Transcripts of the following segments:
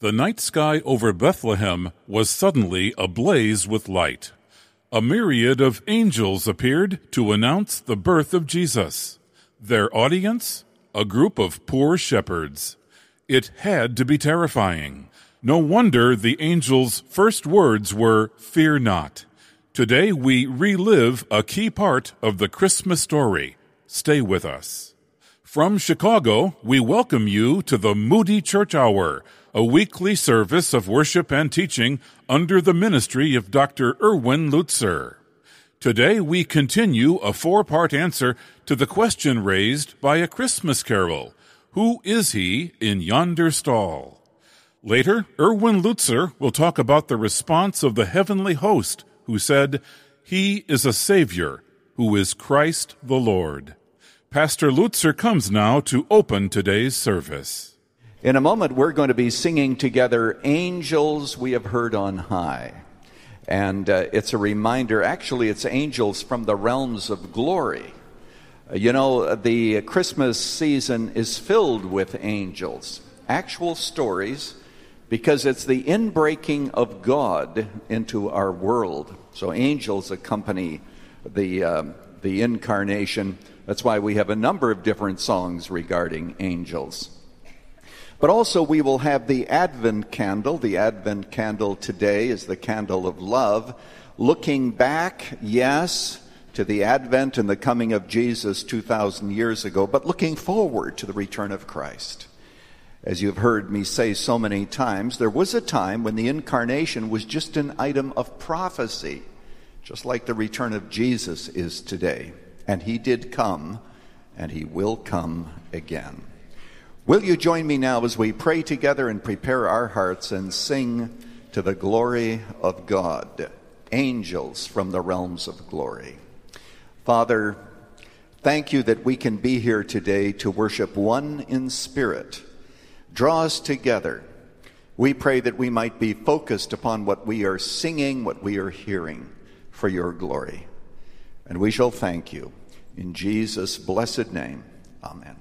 The night sky over Bethlehem was suddenly ablaze with light. A myriad of angels appeared to announce the birth of Jesus. Their audience? A group of poor shepherds. It had to be terrifying. No wonder the angels' first words were, "Fear not." Today we relive a key part of the Christmas story. Stay with us. From Chicago, we welcome you to the Moody Church Hour, a weekly service of worship and teaching under the ministry of Dr. Erwin Lutzer. Today we continue a four-part answer to the question raised by A Christmas Carol, "Who is he in yonder stall?" Later, Erwin Lutzer will talk about the response of the heavenly host who said, "He is a Savior, who is Christ the Lord." Pastor Lutzer comes now to open today's service. In a moment, we're going to be singing together, "Angels We Have Heard on High." And it's a reminder, actually, it's angels from the realms of glory. The Christmas season is filled with angels, actual stories, because it's the inbreaking of God into our world. So angels accompany the incarnation. That's why we have a number of different songs regarding angels. But also we will have the Advent candle. The Advent candle today is the candle of love, looking back, yes, to the advent and the coming of Jesus 2,000 years ago, but looking forward to the return of Christ. As you've heard me say so many times, there was a time when the incarnation was just an item of prophecy, just like the return of Jesus is today. And he did come, and he will come again. Will you join me now as we pray together and prepare our hearts and sing to the glory of God, angels from the realms of glory. Father, thank you that we can be here today to worship one in spirit. Draw us together. We pray that we might be focused upon what we are singing, what we are hearing, for your glory. And we shall thank you. In Jesus' blessed name, amen.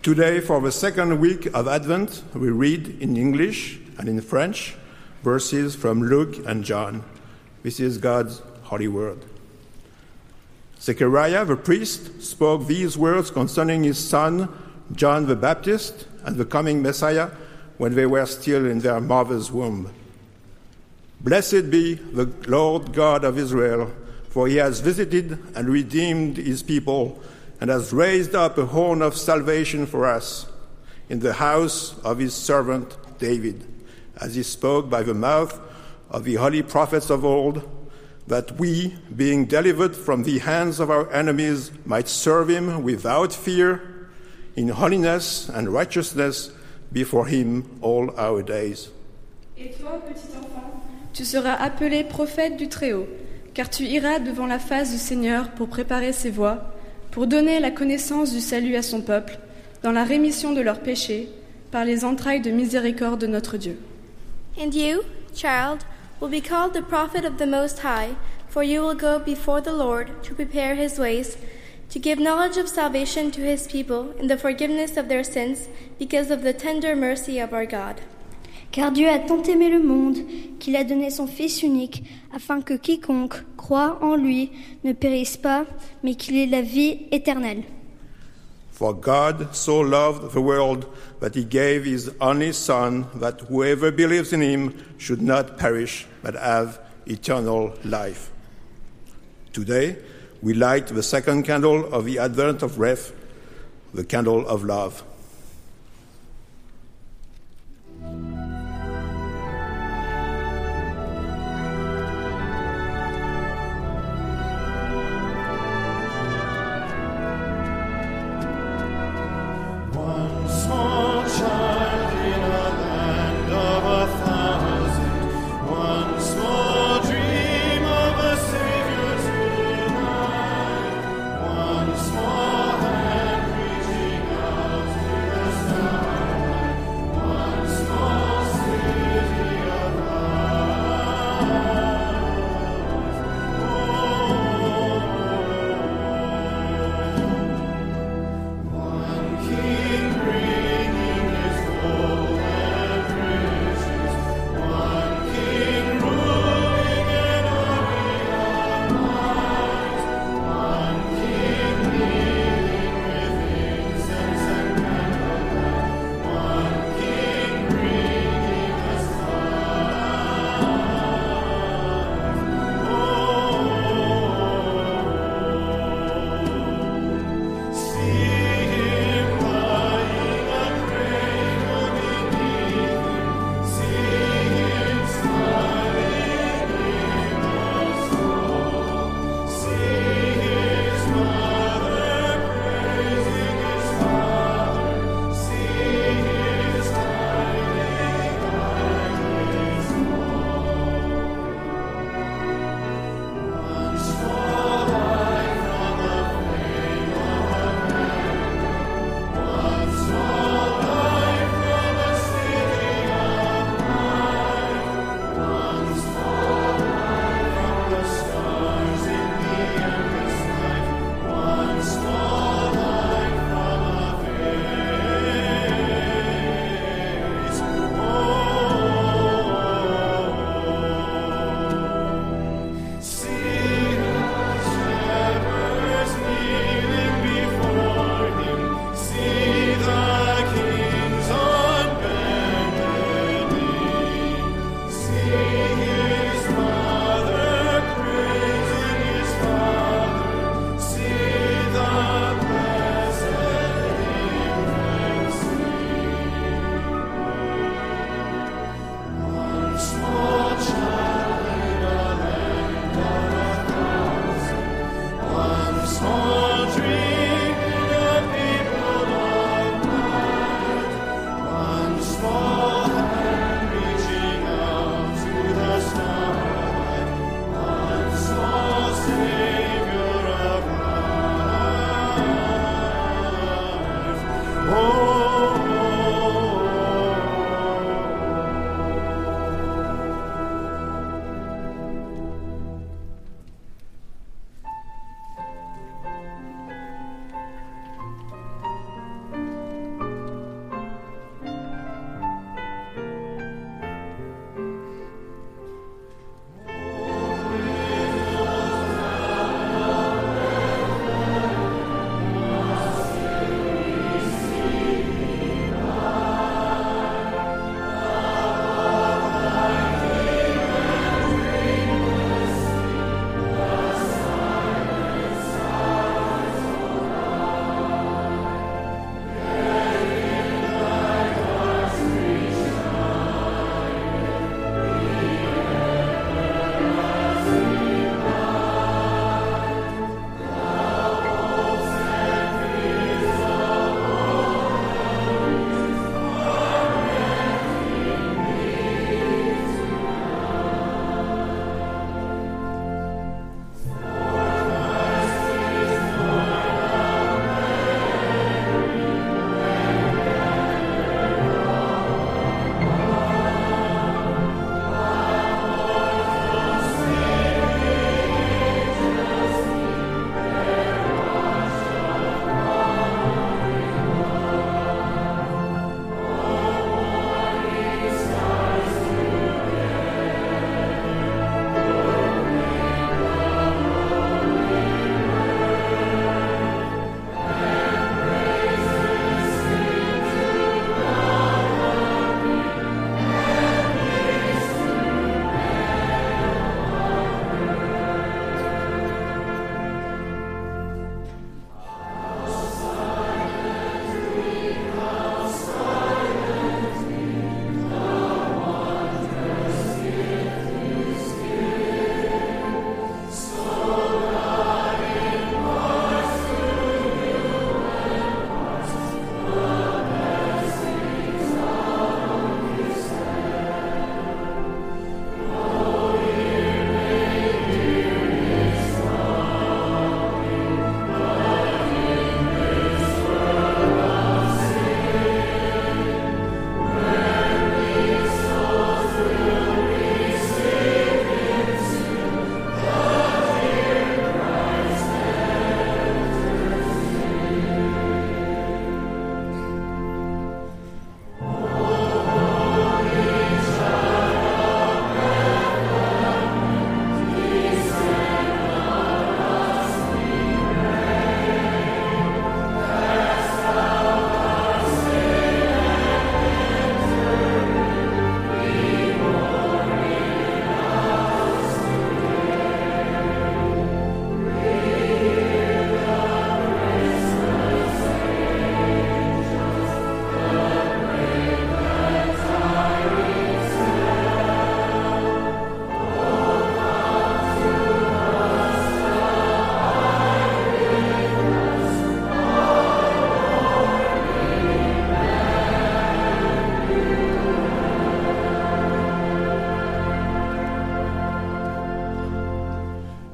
Today, for the second week of Advent, we read in English and in French verses from Luke and John. This is God's holy word. Zechariah the priest spoke these words concerning his son, John the Baptist, and the coming Messiah when they were still in their mother's womb. Blessed be the Lord God of Israel, for he has visited and redeemed his people and has raised up a horn of salvation for us in the house of his servant David, as he spoke by the mouth of the holy prophets of old, that we, being delivered from the hands of our enemies, might serve him without fear, in holiness and righteousness before him all our days. Et toi, petit enfant, tu seras appelé prophète du Très-Haut, car tu iras devant la face du Seigneur pour préparer ses voies, pour donner la connaissance du salut à son peuple, dans la rémission de leurs péchés, par les entrailles de miséricorde de notre Dieu. And you, child, will be called the prophet of the Most High, for you will go before the Lord to prepare his ways, to give knowledge of salvation to his people and the forgiveness of their sins, because of the tender mercy of our God. Car Dieu a tant aimé le monde qu'il a donné son Fils unique, afin que quiconque croit en lui ne périsse pas, mais qu'il ait la vie éternelle. For God so loved the world that he gave his only Son, that whoever believes in him should not perish, but have eternal life. Today, we light the second candle of the Advent of Wreath, the candle of love.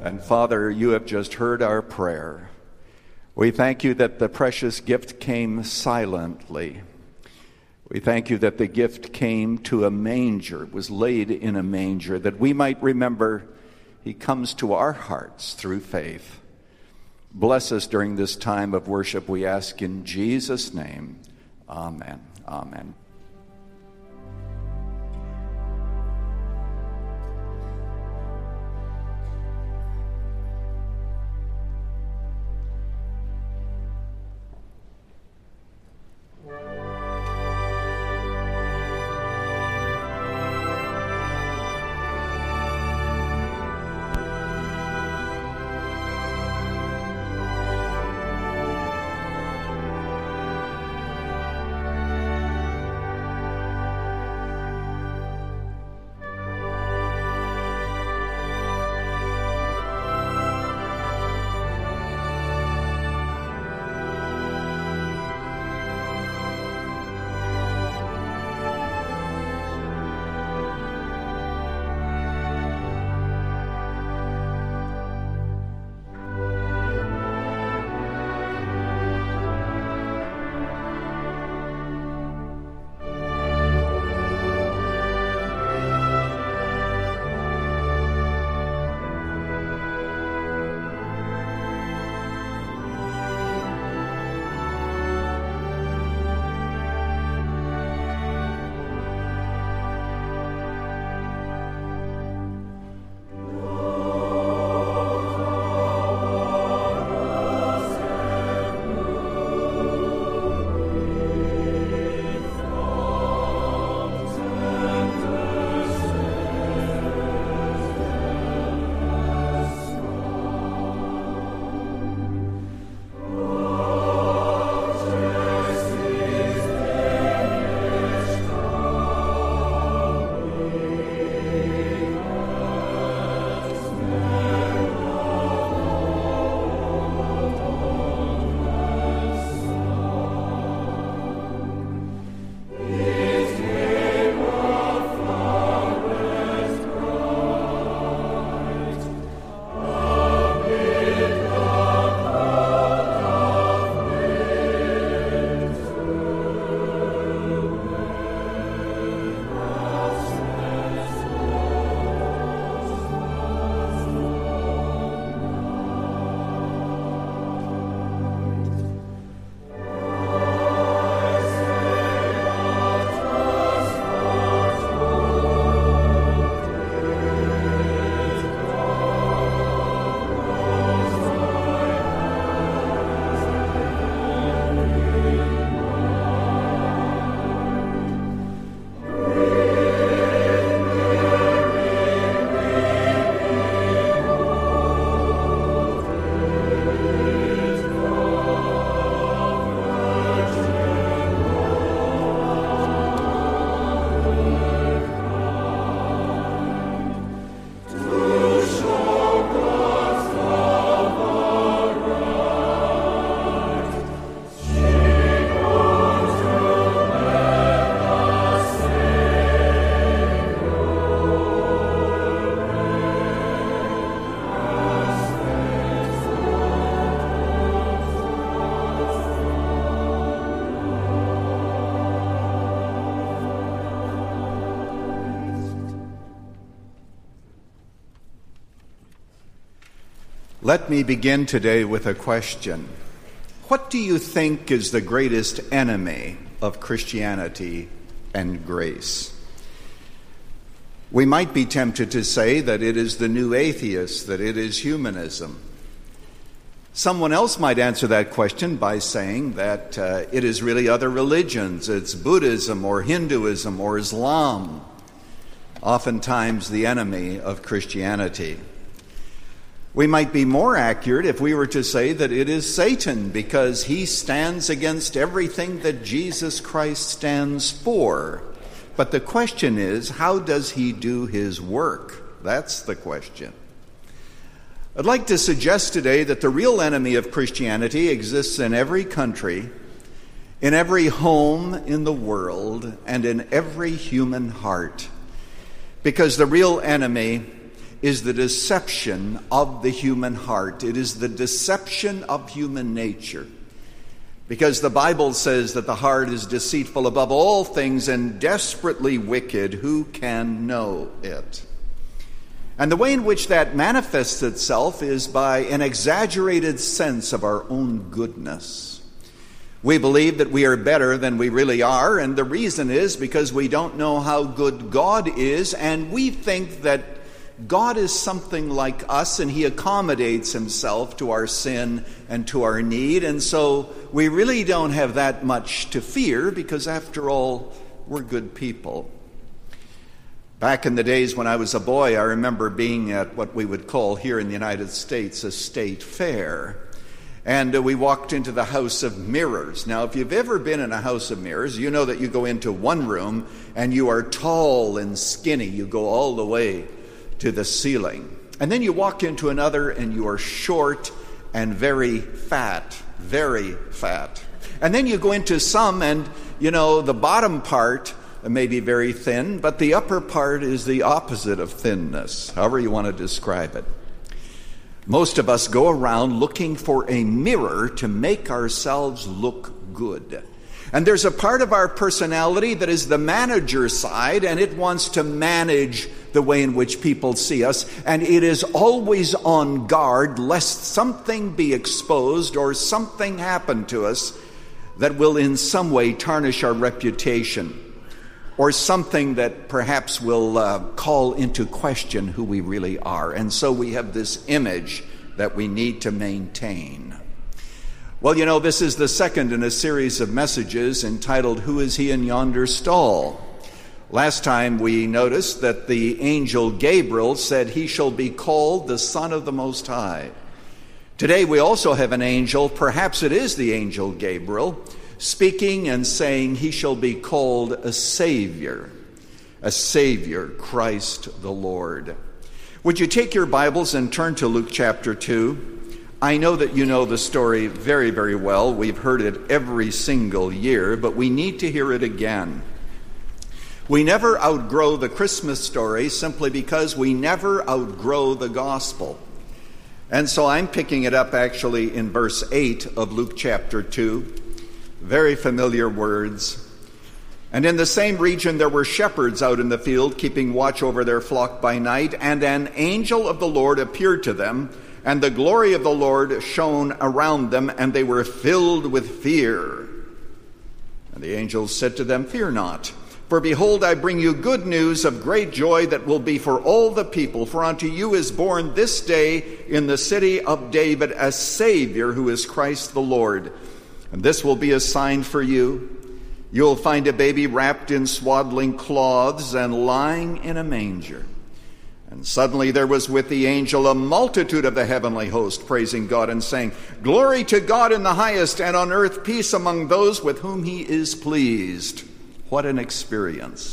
heaven, Father, you have just heard our prayer. We thank you that the precious gift came silently. We thank you that the gift came to a manger, was laid in a manger, that we might remember he comes to our hearts through faith. Bless us during this time of worship, we ask in Jesus' name. Amen. Amen. Let me begin today with a question. What do you think is the greatest enemy of Christianity and grace? We might be tempted to say that it is the new atheist, that it is humanism. Someone else might answer that question by saying that it is really other religions. It's Buddhism or Hinduism or Islam, oftentimes the enemy of Christianity. We might be more accurate if we were to say that it is Satan, because he stands against everything that Jesus Christ stands for. But the question is, how does he do his work? That's the question. I'd like to suggest today that the real enemy of Christianity exists in every country, in every home in the world, and in every human heart. Because the real enemy is the deception of the human heart. It is the deception of human nature. Because the Bible says that the heart is deceitful above all things and desperately wicked. Who can know it? And the way in which that manifests itself is by an exaggerated sense of our own goodness. We believe that we are better than we really are, and the reason is because we don't know how good God is, and we think that God is something like us, and he accommodates himself to our sin and to our need, and so we really don't have that much to fear because, after all, we're good people. Back in the days when I was a boy, I remember being at what we would call here in the United States a state fair. And we walked into the House of Mirrors. Now, if you've ever been in a House of Mirrors, you know that you go into one room and you are tall and skinny. You go all the way to the ceiling. And then you walk into another and you are short and very fat, very fat. And then you go into some and, the bottom part may be very thin, but the upper part is the opposite of thinness, however you want to describe it. Most of us go around looking for a mirror to make ourselves look good. And there's a part of our personality that is the manager side, and it wants to manage the way in which people see us, and it is always on guard lest something be exposed or something happen to us that will in some way tarnish our reputation, or something that perhaps will call into question who we really are. And so we have this image that we need to maintain. Well, this is the second in a series of messages entitled, Who is He in Yonder Stall? Last time we noticed that the angel Gabriel said he shall be called the Son of the Most High. Today we also have an angel, perhaps it is the angel Gabriel, speaking and saying he shall be called a Savior, Christ the Lord. Would you take your Bibles and turn to Luke chapter 2? I know that you know the story very, very well. We've heard it every single year, but we need to hear it again. We never outgrow the Christmas story simply because we never outgrow the gospel. And so I'm picking it up actually in verse 8 of Luke chapter 2. Very familiar words. And in the same region there were shepherds out in the field, keeping watch over their flock by night, and an angel of the Lord appeared to them, and the glory of the Lord shone around them, and they were filled with fear. And the angel said to them, Fear not, for behold, I bring you good news of great joy that will be for all the people. For unto you is born this day in the city of David a Savior, who is Christ the Lord. And this will be a sign for you. You'll find a baby wrapped in swaddling cloths and lying in a manger. And suddenly there was with the angel a multitude of the heavenly host, praising God and saying, Glory to God in the highest, and on earth peace among those with whom he is pleased. What an experience.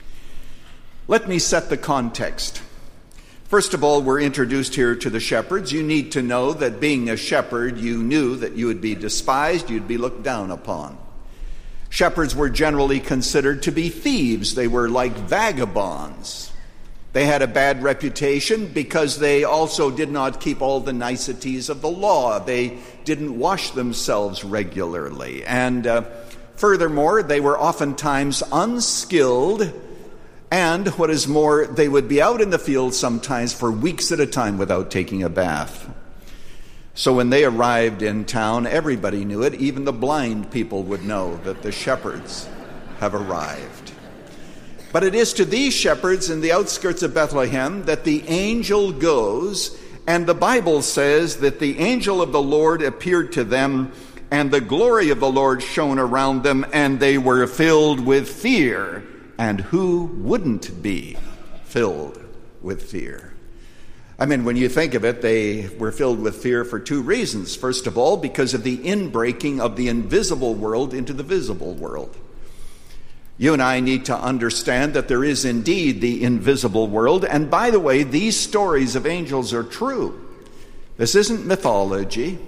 Let me set the context. First of all, we're introduced here to the shepherds. You need to know that being a shepherd, you knew that you would be despised, you'd be looked down upon. Shepherds were generally considered to be thieves. They were like vagabonds. They had a bad reputation because they also did not keep all the niceties of the law. They didn't wash themselves regularly. And furthermore, they were oftentimes unskilled. And what is more, they would be out in the field sometimes for weeks at a time without taking a bath. So when they arrived in town, everybody knew it. Even the blind people would know that the shepherds have arrived. But it is to these shepherds in the outskirts of Bethlehem that the angel goes, and the Bible says that the angel of the Lord appeared to them, and the glory of the Lord shone around them, and they were filled with fear. And who wouldn't be filled with fear? I mean, when you think of it, they were filled with fear for two reasons. First of all, because of the inbreaking of the invisible world into the visible world. You and I need to understand that there is indeed the invisible world. And by the way, these stories of angels are true. This isn't mythology.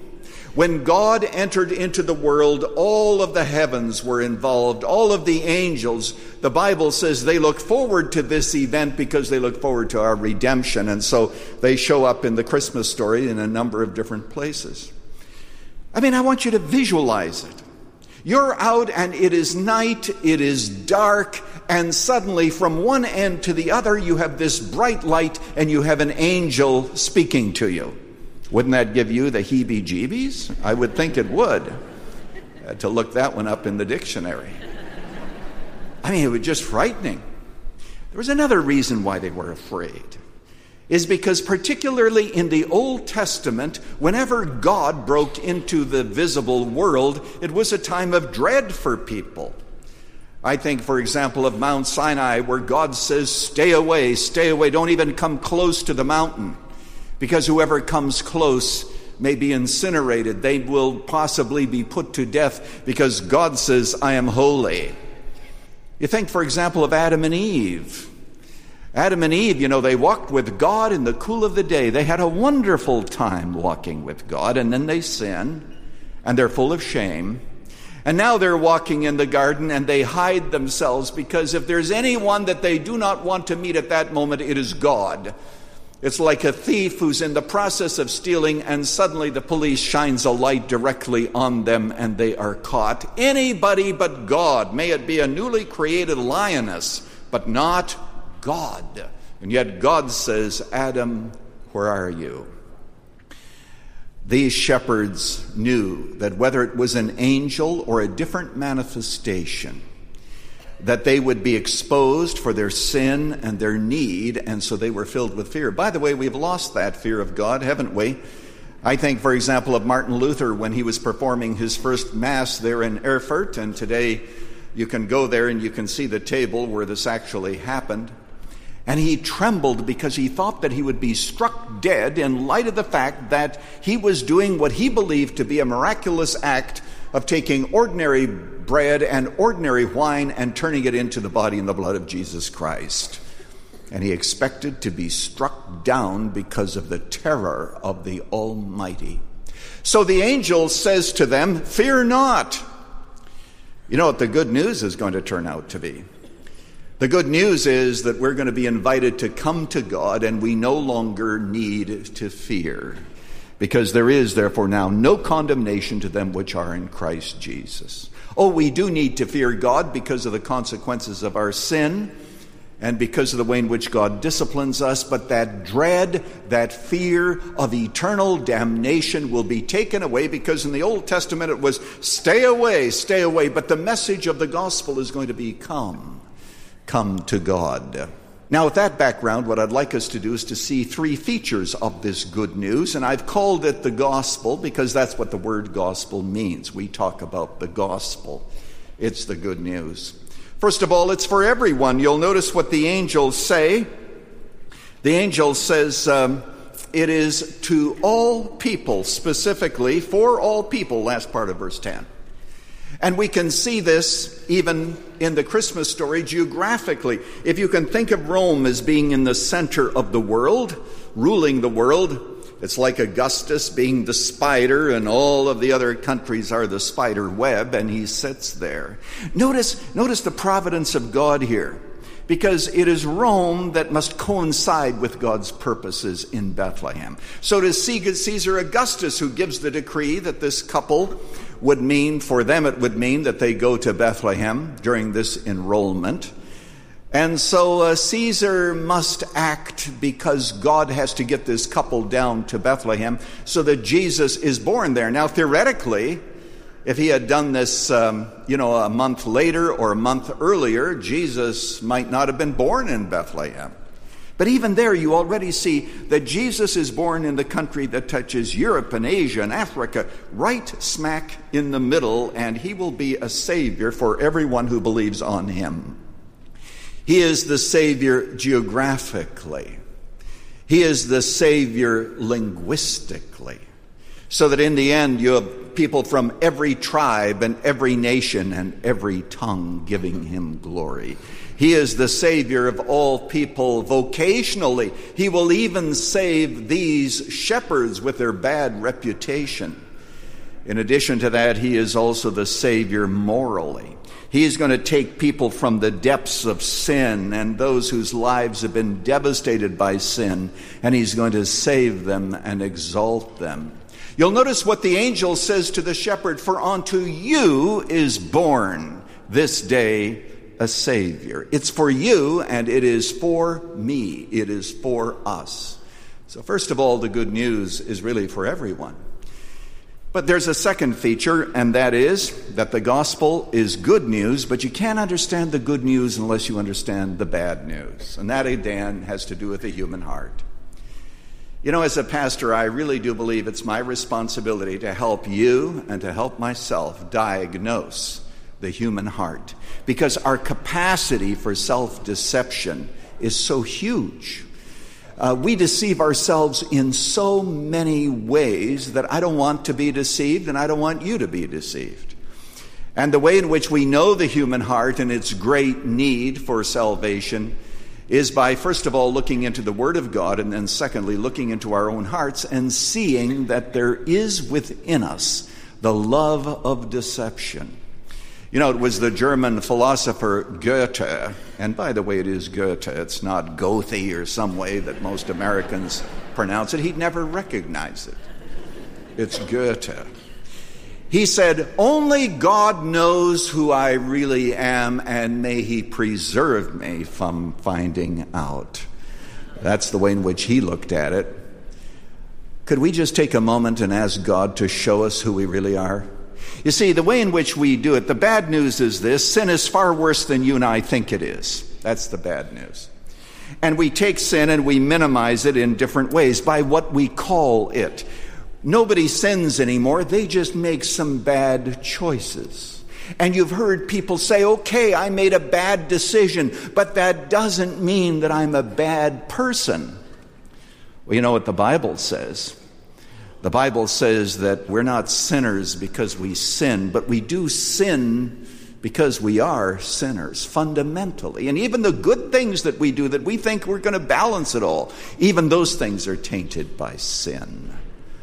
When God entered into the world, all of the heavens were involved, all of the angels. The Bible says they look forward to this event because they look forward to our redemption. And so they show up in the Christmas story in a number of different places. I mean, I want you to visualize it. You're out and it is night, it is dark, and suddenly from one end to the other you have this bright light and you have an angel speaking to you. Wouldn't that give you the heebie-jeebies? I would think it would. I had to look that one up in the dictionary. I mean, it was just frightening. There was another reason why they were afraid. Is because particularly in the Old Testament, whenever God broke into the visible world, it was a time of dread for people. I think, for example, of Mount Sinai, where God says, stay away, don't even come close to the mountain. Because whoever comes close may be incinerated. They will possibly be put to death because God says, I am holy. You think, for example, of Adam and Eve. Adam and Eve, they walked with God in the cool of the day. They had a wonderful time walking with God, and then they sin, and they're full of shame. And now they're walking in the garden, and they hide themselves because if there's anyone that they do not want to meet at that moment, it is God. It's like a thief who's in the process of stealing, and suddenly the police shines a light directly on them, and they are caught. Anybody but God. May it be a newly created lioness, but not God. And yet God says, Adam, where are you? These shepherds knew that whether it was an angel or a different manifestation, that they would be exposed for their sin and their need, and so they were filled with fear. By the way, we've lost that fear of God, haven't we? I think, for example, of Martin Luther when he was performing his first Mass there in Erfurt, and today you can go there and you can see the table where this actually happened. And he trembled because he thought that he would be struck dead in light of the fact that he was doing what he believed to be a miraculous act of taking ordinary bread and ordinary wine and turning it into the body and the blood of Jesus Christ. And he expected to be struck down because of the terror of the Almighty. So the angel says to them, fear not. You know what the good news is going to turn out to be? The good news is that we're going to be invited to come to God, and we no longer need to fear, because there is therefore now no condemnation to them which are in Christ Jesus. Oh, we do need to fear God because of the consequences of our sin and because of the way in which God disciplines us, but that dread, that fear of eternal damnation will be taken away, because in the Old Testament it was stay away, but the message of the gospel is going to be come to God. Now, with that background, what I'd like us to do is to see three features of this good news, and I've called it the gospel because that's what the word gospel means. We talk about the gospel. It's the good news. First of all, it's for everyone. You'll notice what the angels say. The angel says it is to all people, specifically for all people, last part of verse 10. And we can see this even in the Christmas story geographically. If you can think of Rome as being in the center of the world, ruling the world, it's like Augustus being the spider and all of the other countries are the spider web, and he sits there. Notice the providence of God here, because it is Rome that must coincide with God's purposes in Bethlehem. So it is Caesar Augustus who gives the decree that this couple would mean, for them it would mean that they go to Bethlehem during this enrollment. And so Caesar must act because God has to get this couple down to Bethlehem so that Jesus is born there. Now, theoretically, if he had done this, a month later or a month earlier, Jesus might not have been born in Bethlehem. But even there, you already see that Jesus is born in the country that touches Europe and Asia and Africa, right smack in the middle, and he will be a savior for everyone who believes on him. He is the savior geographically. He is the savior linguistically. So that in the end, you have people from every tribe and every nation and every tongue giving him glory. He is the Savior of all people vocationally. He will even save these shepherds with their bad reputation. In addition to that, he is also the Savior morally. He is going to take people from the depths of sin and those whose lives have been devastated by sin, and he's going to save them and exalt them. You'll notice what the angel says to the shepherd, "For unto you is born this day a Savior." It's for you, and it is for me. It is for us. So first of all, the good news is really for everyone. But there's a second feature, and that is that the gospel is good news, but you can't understand the good news unless you understand the bad news. And that, again, has to do with the human heart. You know, as a pastor, I really do believe it's my responsibility to help you and to help myself diagnose the human heart, because our capacity for self-deception is so huge. We deceive ourselves in so many ways that I don't want to be deceived, and I don't want you to be deceived. And the way in which we know the human heart and its great need for salvation is by, first of all, looking into the Word of God, and then secondly, looking into our own hearts and seeing that there is within us the love of deception. You know, it was the German philosopher Goethe, and by the way, it is Goethe, it's not Goethe or some way that most Americans pronounce it. He'd never recognize it. It's Goethe. He said, "Only God knows who I really am, and may he preserve me from finding out." That's the way in which he looked at it. Could we just take a moment and ask God to show us who we really are? You see, the way in which we do it, the bad news is this: sin is far worse than you and I think it is. That's the bad news. And we take sin and we minimize it in different ways by what we call it. Nobody sins anymore. They just make some bad choices. And you've heard people say, "Okay, I made a bad decision, but that doesn't mean that I'm a bad person." Well, you know what the Bible says? The Bible says that we're not sinners because we sin, but we do sin because we are sinners, fundamentally. And even the good things that we do that we think we're going to balance it all, even those things are tainted by sin.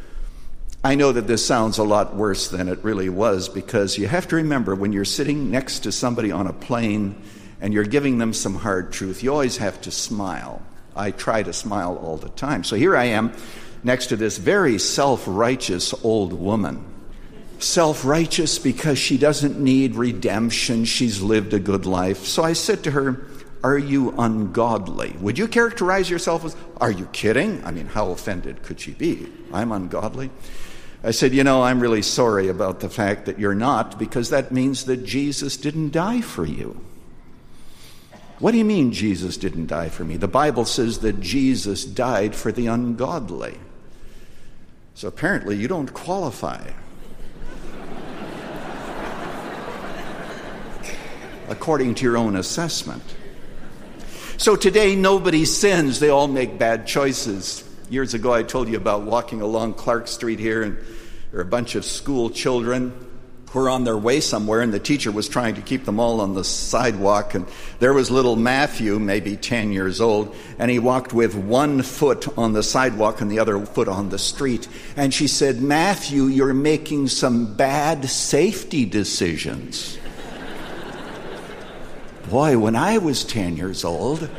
I know that this sounds a lot worse than it really was, because you have to remember, when you're sitting next to somebody on a plane and you're giving them some hard truth, you always have to smile. I try to smile all the time. So here I am, next to this very self-righteous old woman. Self-righteous because she doesn't need redemption. She's lived a good life. So I said to her, "Are you ungodly?" Would you characterize yourself as, "Are you kidding?" I mean, how offended could she be? I'm ungodly? I said, "You know, I'm really sorry about the fact that you're not, because that means that Jesus didn't die for you." "What do you mean Jesus didn't die for me?" "The Bible says that Jesus died for the ungodly." So apparently you don't qualify. According to your own assessment. So today nobody sins, they all make bad choices. Years ago I told you about walking along Clark Street here, and there were a bunch of school children who were on their way somewhere, and the teacher was trying to keep them all on the sidewalk, and there was little Matthew, maybe 10 years old, and he walked with one foot on the sidewalk and the other foot on the street. And she said, "Matthew, you're making some bad safety decisions." Boy, when I was 10 years old,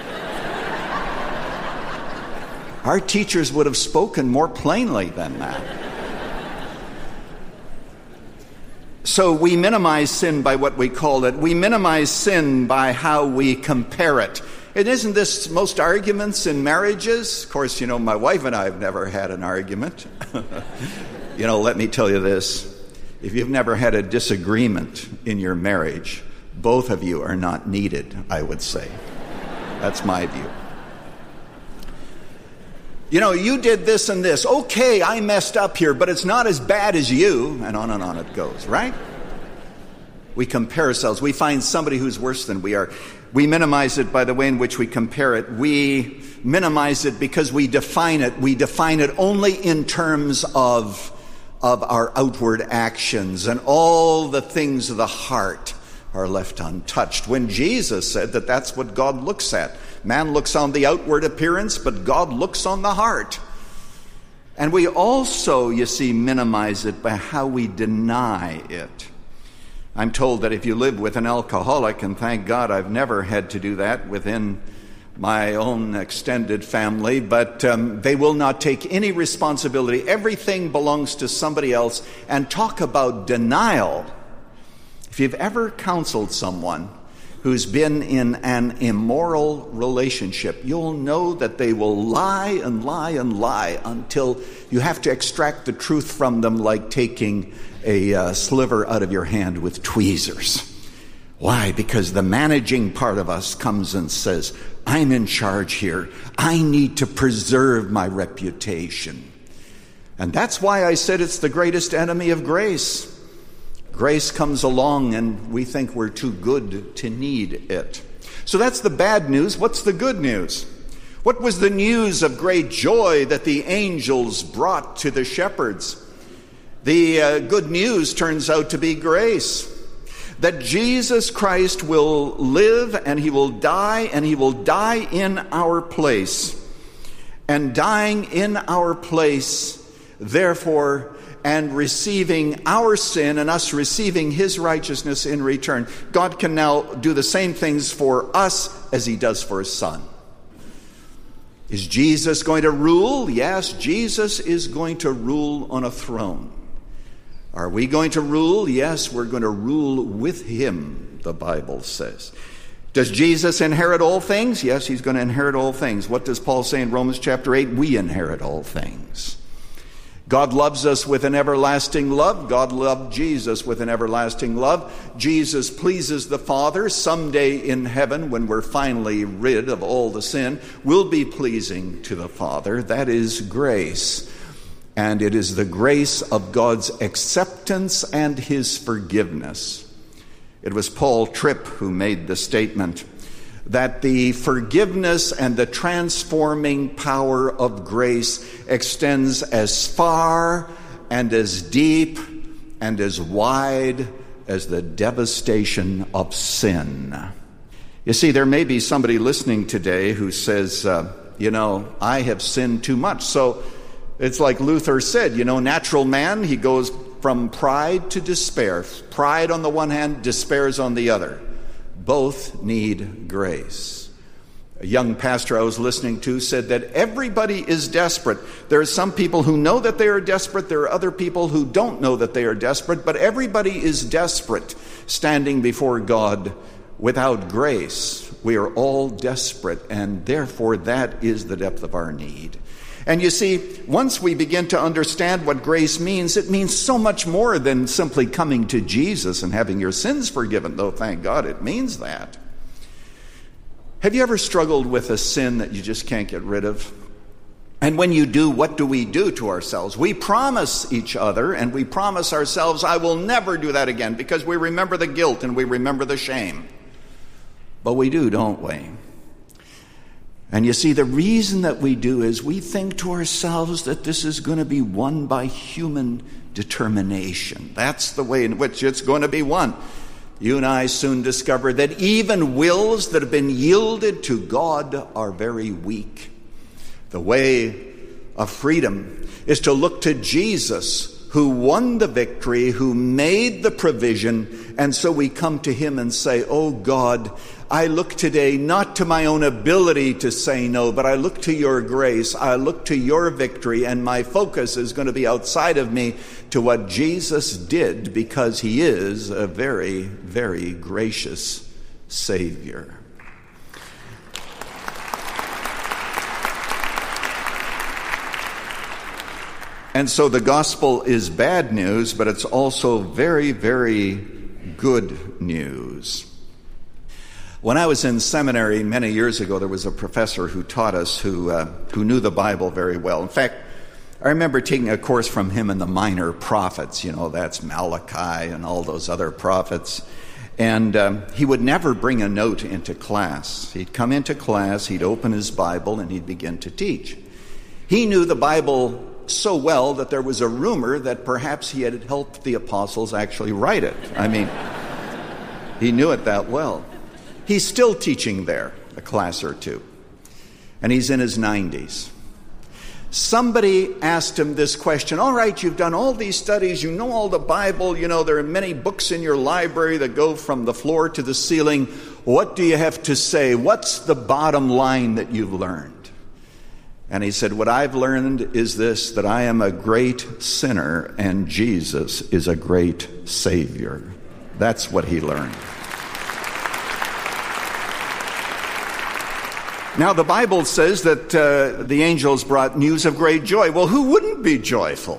our teachers would have spoken more plainly than that. So we minimize sin by what we call it. We minimize sin by how we compare it. And isn't this most arguments in marriages? Of course, you know, my wife and I have never had an argument. You know, let me tell you this. If you've never had a disagreement in your marriage, both of you are not needed, I would say. That's my view. You know, you did this and this. Okay, I messed up here, but it's not as bad as you. And on it goes, right? We compare ourselves. We find somebody who's worse than we are. We minimize it by the way in which we compare it. We minimize it because we define it. We define it only in terms of our outward actions, and all the things of the heart are left untouched. When Jesus said that that's what God looks at. Man looks on the outward appearance, but God looks on the heart. And we also, you see, minimize it by how we deny it. I'm told that if you live with an alcoholic, and thank God I've never had to do that within my own extended family, but they will not take any responsibility. Everything belongs to somebody else. And talk about denial. If you've ever counseled someone who's been in an immoral relationship, you'll know that they will lie and lie and lie until you have to extract the truth from them, like taking a sliver out of your hand with tweezers. Why? Because the managing part of us comes and says, I'm in charge here. I need to preserve my reputation. And that's why I said it's the greatest enemy of grace. Grace comes along and we think we're too good to need it. So that's the bad news. What's the good news? What was the news of great joy that the angels brought to the shepherds? The good news turns out to be grace. That Jesus Christ will live and he will die in our place. And dying in our place, therefore, and receiving our sin and us receiving his righteousness in return, God can now do the same things for us as he does for his Son. Is Jesus going to rule? Yes, Jesus is going to rule on a throne. Are we going to rule? Yes, we're going to rule with him, the Bible says. Does Jesus inherit all things? Yes, he's going to inherit all things. What does Paul say in Romans chapter 8? We inherit all things. God loves us with an everlasting love. God loved Jesus with an everlasting love. Jesus pleases the Father. Someday in heaven, when we're finally rid of all the sin, we'll be pleasing to the Father. That is grace. And it is the grace of God's acceptance and his forgiveness. It was Paul Tripp who made the statement that the forgiveness and the transforming power of grace extends as far and as deep and as wide as the devastation of sin. You see, there may be somebody listening today who says, I have sinned too much. So it's like Luther said, natural man, he goes from pride to despair. Pride on the one hand, despairs on the other. Both need grace. A young pastor I was listening to said that everybody is desperate. There are some people who know that they are desperate. There are other people who don't know that they are desperate. But everybody is desperate standing before God without grace. We are all desperate, and therefore that is the depth of our need. And you see, once we begin to understand what grace means, it means so much more than simply coming to Jesus and having your sins forgiven, though thank God it means that. Have you ever struggled with a sin that you just can't get rid of? And when you do, what do we do to ourselves? We promise each other and we promise ourselves, I will never do that again, because we remember the guilt and we remember the shame. But we do, don't we? And you see, the reason that we do is we think to ourselves that this is going to be won by human determination. That's the way in which it's going to be won. You and I soon discover that even wills that have been yielded to God are very weak. The way of freedom is to look to Jesus, who won the victory, who made the provision, and so we come to him and say, oh God, I look today not to my own ability to say no, but I look to your grace. I look to your victory, and my focus is going to be outside of me to what Jesus did, because he is a very, very gracious Savior. And so the gospel is bad news, but it's also very, very good news. When I was in seminary many years ago, there was a professor who taught us who knew the Bible very well. In fact, I remember taking a course from him in the minor prophets. That's Malachi and all those other prophets. And he would never bring a note into class. He'd come into class, he'd open his Bible, and he'd begin to teach. He knew the Bible so well that there was a rumor that perhaps he had helped the apostles actually write it. I mean, he knew it that well. He's still teaching there, a class or two. And he's in his 90s. Somebody asked him this question. All right, you've done all these studies, you know all the Bible, you know there are many books in your library that go from the floor to the ceiling. What do you have to say? What's the bottom line that you've learned? And he said, what I've learned is this, that I am a great sinner and Jesus is a great Savior. That's what he learned. Now, the Bible says that the angels brought news of great joy. Well, who wouldn't be joyful?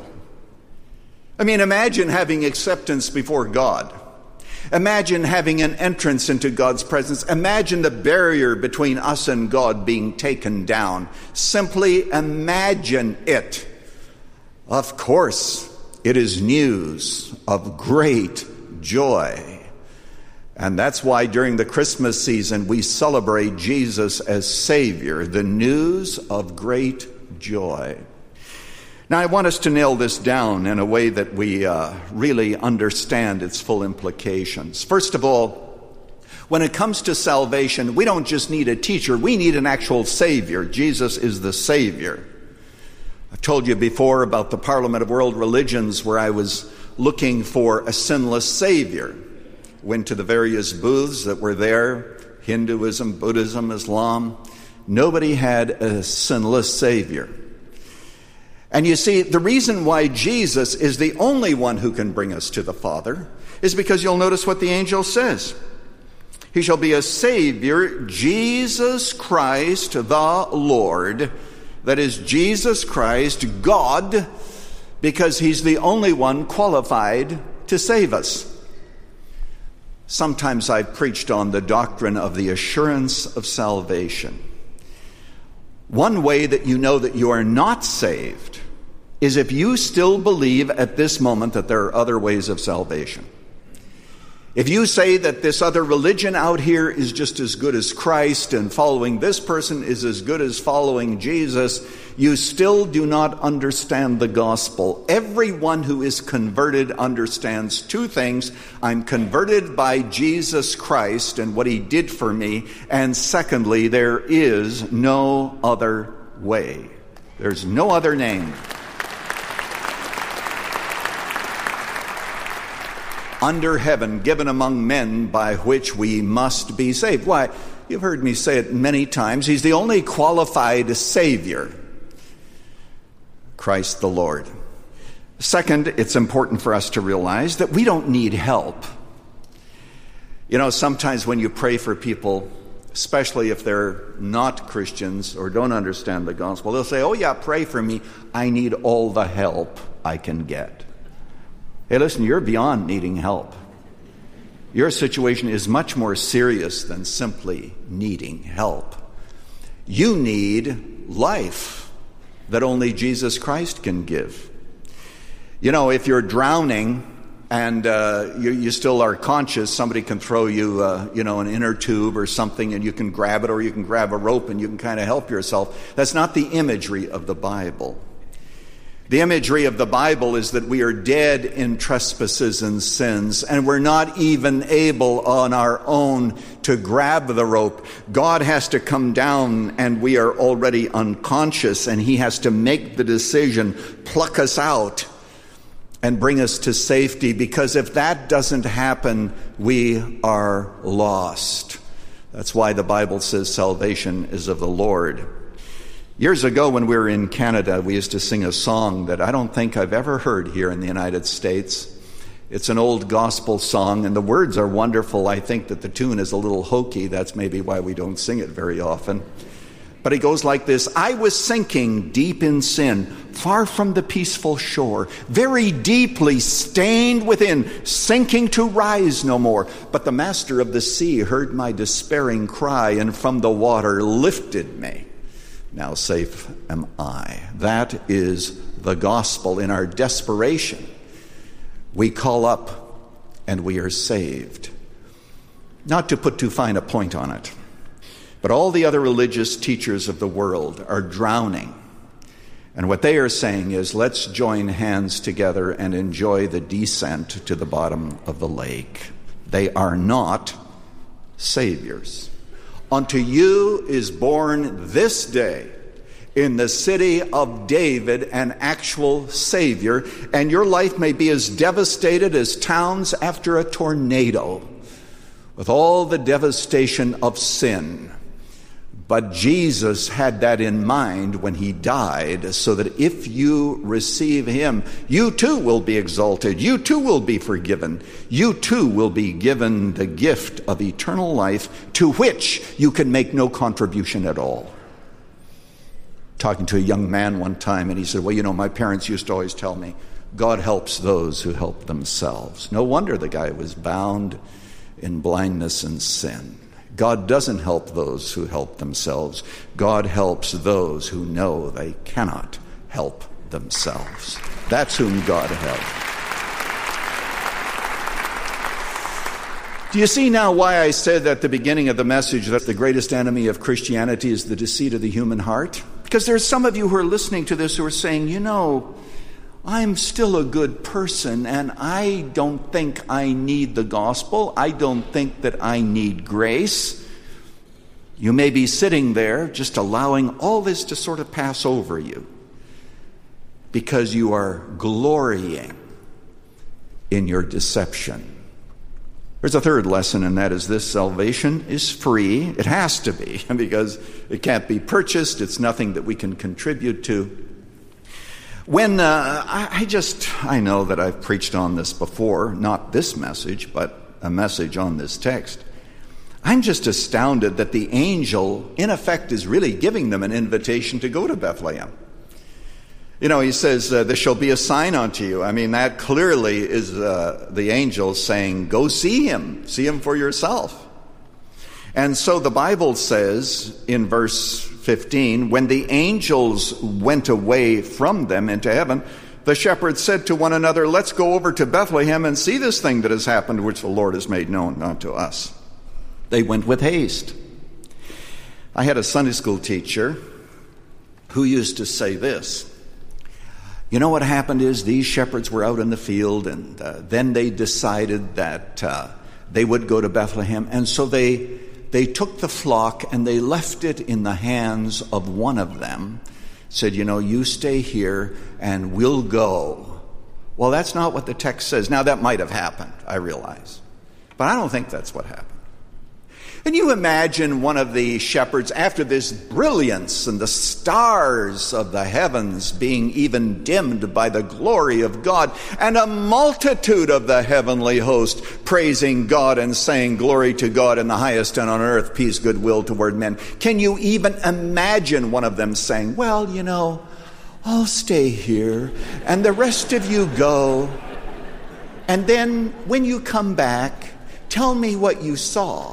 I mean, imagine having acceptance before God. Imagine having an entrance into God's presence. Imagine the barrier between us and God being taken down. Simply imagine it. Of course, it is news of great joy. And that's why during the Christmas season we celebrate Jesus as Savior, the news of great joy. Now I want us to nail this down in a way that we really understand its full implications. First of all, when it comes to salvation, we don't just need a teacher, we need an actual Savior. Jesus is the Savior. I've told you before about the Parliament of World Religions where I was looking for a sinless Savior. Went to the various booths that were there, Hinduism, Buddhism, Islam. Nobody had a sinless Savior. And you see, the reason why Jesus is the only one who can bring us to the Father is because you'll notice what the angel says. He shall be a Savior, Jesus Christ the Lord. That is Jesus Christ, God, because he's the only one qualified to save us. Sometimes I've preached on the doctrine of the assurance of salvation. One way that you know that you are not saved is if you still believe at this moment that there are other ways of salvation. If you say that this other religion out here is just as good as Christ and following this person is as good as following Jesus, you still do not understand the gospel. Everyone who is converted understands two things. I'm converted by Jesus Christ and what he did for me. And secondly, there is no other way. There's no other name. Under heaven, given among men, by which we must be saved. Why, you've heard me say it many times. He's the only qualified Savior, Christ the Lord. Second, it's important for us to realize that we don't need help. You know, sometimes when you pray for people, especially if they're not Christians or don't understand the gospel, they'll say, oh yeah, pray for me. I need all the help I can get. Hey, listen, you're beyond needing help. Your situation is much more serious than simply needing help. You need life that only Jesus Christ can give. You know, if you're drowning and you still are conscious, somebody can throw you, an inner tube or something and you can grab it, or you can grab a rope and you can kind of help yourself. That's not the imagery of the Bible. The imagery of the Bible is that we are dead in trespasses and sins, and we're not even able on our own to grab the rope. God has to come down, and we are already unconscious, and he has to make the decision, pluck us out, and bring us to safety, because if that doesn't happen, we are lost. That's why the Bible says salvation is of the Lord. Years ago when we were in Canada, we used to sing a song that I don't think I've ever heard here in the United States. It's an old gospel song, and the words are wonderful. I think that the tune is a little hokey. That's maybe why we don't sing it very often. But it goes like this. I was sinking deep in sin, far from the peaceful shore, very deeply stained within, sinking to rise no more. But the master of the sea heard my despairing cry, and from the water lifted me. Now safe am I. That is the gospel. In our desperation, we call up and we are saved. Not to put too fine a point on it, but all the other religious teachers of the world are drowning. And what they are saying is, let's join hands together and enjoy the descent to the bottom of the lake. They are not saviors. Unto you is born this day in the city of David an actual Savior, and your life may be as devastated as towns after a tornado, with all the devastation of sin. But Jesus had that in mind when he died, so that if you receive him, you too will be exalted. You too will be forgiven. You too will be given the gift of eternal life, to which you can make no contribution at all. Talking to a young man one time, and he said, well, my parents used to always tell me, God helps those who help themselves. No wonder the guy was bound in blindness and sin. God doesn't help those who help themselves. God helps those who know they cannot help themselves. That's whom God helps. Do you see now why I said at the beginning of the message that the greatest enemy of Christianity is the deceit of the human heart? Because there's some of you who are listening to this who are saying, I'm still a good person, and I don't think I need the gospel. I don't think that I need grace. You may be sitting there just allowing all this to sort of pass over you because you are glorying in your deception. There's a third lesson, and that is this: salvation is free. It has to be, because it can't be purchased. It's nothing that we can contribute to. When I know that I've preached on this before, not this message, but a message on this text. I'm just astounded that the angel, in effect, is really giving them an invitation to go to Bethlehem. He says, there shall be a sign unto you. That clearly is the angel saying, go see him for yourself. And so the Bible says in verse 15, when the angels went away from them into heaven, the shepherds said to one another, let's go over to Bethlehem and see this thing that has happened, which the Lord has made known unto us. They went with haste. I had a Sunday school teacher who used to say this: what happened is these shepherds were out in the field, and then they decided that they would go to Bethlehem, and so they took the flock and they left it in the hands of one of them, said, you stay here and we'll go. Well, that's not what the text says. Now, that might have happened, I realize, but I don't think that's what happened. Can you imagine one of the shepherds, after this brilliance and the stars of the heavens being even dimmed by the glory of God, and a multitude of the heavenly host praising God and saying, glory to God in the highest, and on earth peace, goodwill toward men? Can you even imagine one of them saying, well, I'll stay here and the rest of you go, and then when you come back, tell me what you saw?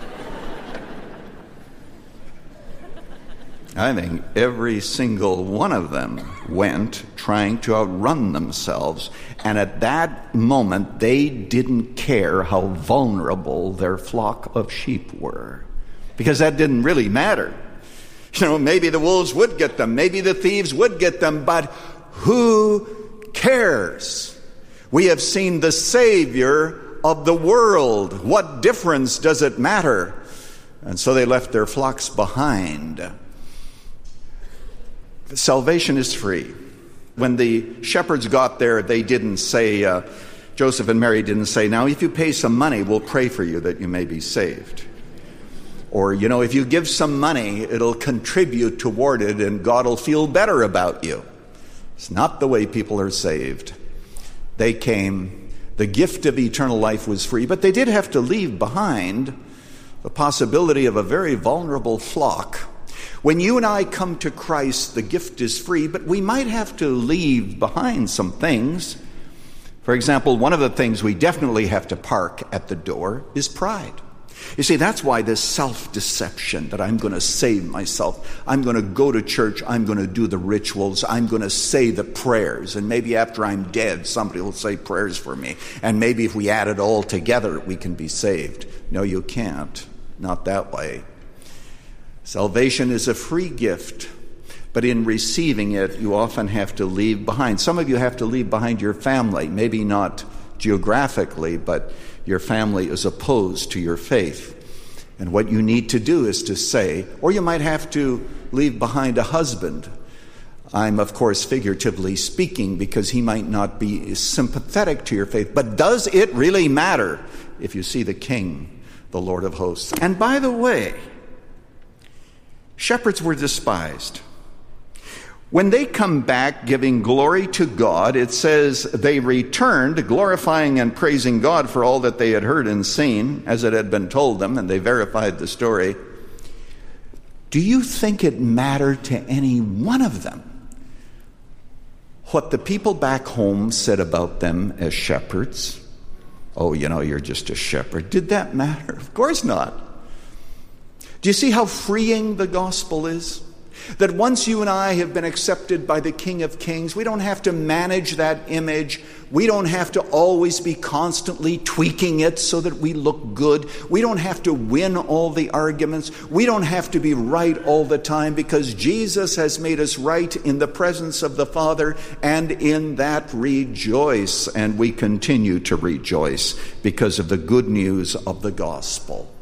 I think every single one of them went trying to outrun themselves, and at that moment they didn't care how vulnerable their flock of sheep were, because that didn't really matter. Maybe the wolves would get them, maybe the thieves would get them, but who cares? We have seen the Savior of the world. What difference does it matter? And so they left their flocks behind. Salvation is free. When the shepherds got there, they didn't say, Joseph and Mary didn't say, now if you pay some money, we'll pray for you that you may be saved. Or, if you give some money, it'll contribute toward it and God will feel better about you. It's not the way people are saved. They came, the gift of eternal life was free, but they did have to leave behind the possibility of a very vulnerable flock. When you and I come to Christ, the gift is free, but we might have to leave behind some things. For example, one of the things we definitely have to park at the door is pride. You see, that's why this self-deception that I'm going to save myself, I'm going to go to church, I'm going to do the rituals, I'm going to say the prayers, and maybe after I'm dead, somebody will say prayers for me, and maybe if we add it all together, we can be saved. No, you can't. Not that way. Salvation is a free gift, but in receiving it, you often have to leave behind. Some of you have to leave behind your family, maybe not geographically, but your family is opposed to your faith. And what you need to do is to say, or you might have to leave behind a husband. I'm, of course, figuratively speaking because he might not be sympathetic to your faith. But does it really matter if you see the King, the Lord of hosts? And by the way, shepherds were despised. When they come back giving glory to God, it says they returned, glorifying and praising God for all that they had heard and seen, as it had been told them, and they verified the story. Do you think it mattered to any one of them what the people back home said about them as shepherds? Oh, you're just a shepherd. Did that matter? Of course not. Do you see how freeing the gospel is? That once you and I have been accepted by the King of Kings, we don't have to manage that image. We don't have to always be constantly tweaking it so that we look good. We don't have to win all the arguments. We don't have to be right all the time, because Jesus has made us right in the presence of the Father, and in that rejoice. And we continue to rejoice because of the good news of the gospel.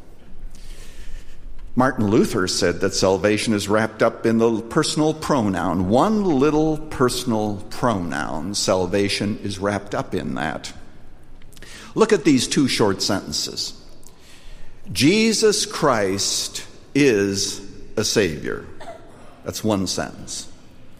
Martin Luther said that salvation is wrapped up in the personal pronoun. One little personal pronoun, salvation is wrapped up in that. Look at these two short sentences. Jesus Christ is a Savior. That's one sentence.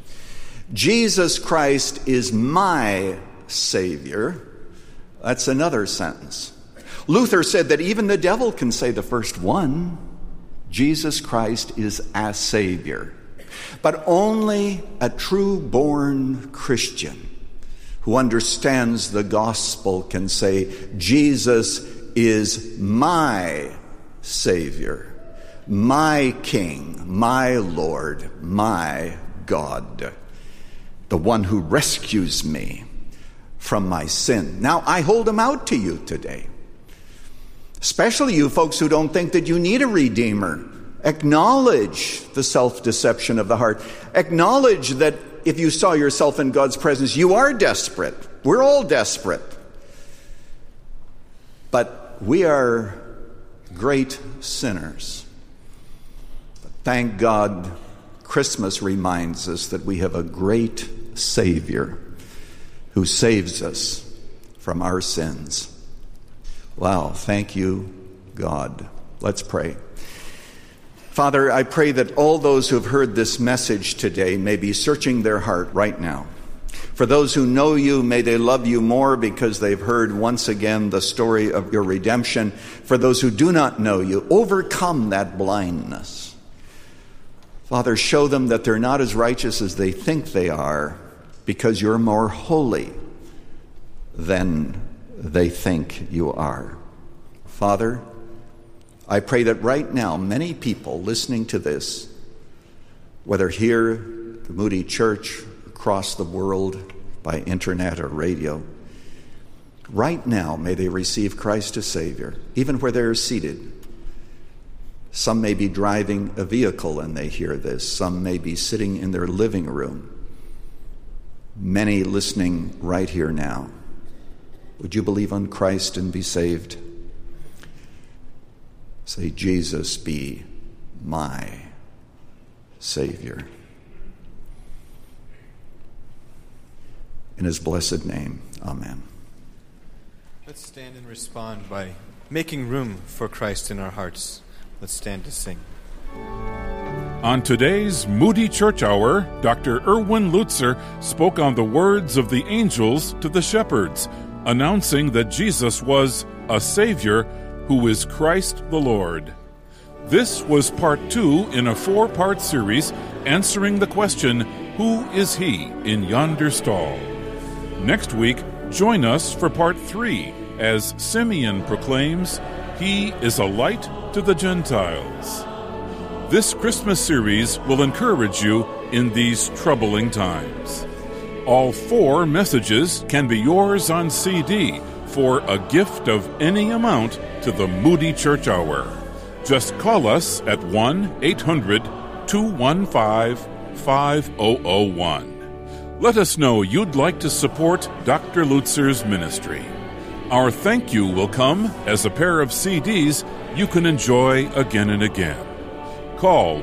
Jesus Christ is my Savior. That's another sentence. Luther said that even the devil can say the first one. Jesus Christ is a Savior. But only a true-born Christian who understands the gospel can say, Jesus is my Savior, my King, my Lord, my God, the one who rescues me from my sin. Now, I hold him out to you today. Especially you folks who don't think that you need a Redeemer. Acknowledge the self-deception of the heart. Acknowledge that if you saw yourself in God's presence, you are desperate. We're all desperate. But we are great sinners. But thank God, Christmas reminds us that we have a great Savior who saves us from our sins. Wow, thank you, God. Let's pray. Father, I pray that all those who have heard this message today may be searching their heart right now. For those who know you, may they love you more because they've heard once again the story of your redemption. For those who do not know you, overcome that blindness. Father, show them that they're not as righteous as they think they are, because you're more holy than they think you are. Father, I pray that right now many people listening to this, whether here at the Moody Church, across the world, by internet or radio, right now may they receive Christ as Savior, even where they're seated. Some may be driving a vehicle and they hear this. Some may be sitting in their living room. Many listening right here now. Would you believe on Christ and be saved? Say, Jesus, be my Savior. In his blessed name, amen. Let's stand and respond by making room for Christ in our hearts. Let's stand to sing. On today's Moody Church Hour, Dr. Erwin Lutzer spoke on the words of the angels to the shepherds, announcing that Jesus was a Savior who is Christ the Lord. This was part 2 in a 4-part series answering the question, who is he in yonder stall? Next week, join us for part 3 as Simeon proclaims, he is a light to the Gentiles. This Christmas series will encourage you in these troubling times. All 4 messages can be yours on CD for a gift of any amount to the Moody Church Hour. Just call us at 1-800-215-5001. Let us know you'd like to support Dr. Lutzer's ministry. Our thank you will come as a pair of CDs you can enjoy again and again. Call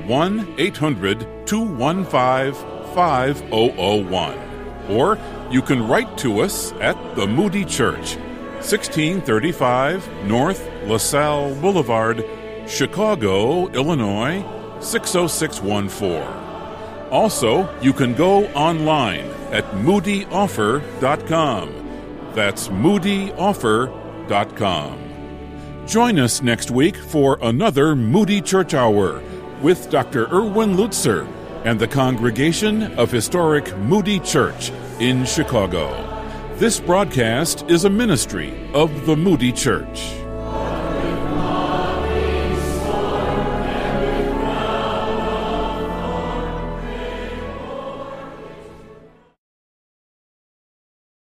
1-800-215-5001. Or you can write to us at the Moody Church, 1635 North LaSalle Boulevard, Chicago, Illinois, 60614. Also, you can go online at moodyoffer.com. That's moodyoffer.com. Join us next week for another Moody Church Hour with Dr. Erwin Lutzer and the congregation of historic Moody Church in Chicago. This broadcast is a ministry of the Moody Church.